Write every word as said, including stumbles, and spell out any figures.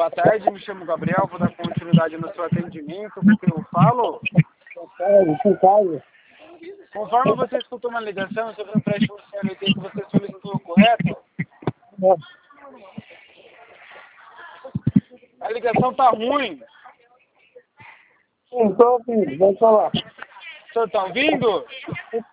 Boa tarde, me chamo Gabriel, vou dar continuidade no seu atendimento. Com quem eu falo? Conforme você escutou uma ligação sobre o empréstimo C L T que você solicitou, correto? A ligação tá ruim. Sim, estou ouvindo, vamos falar. O senhor tá ouvindo?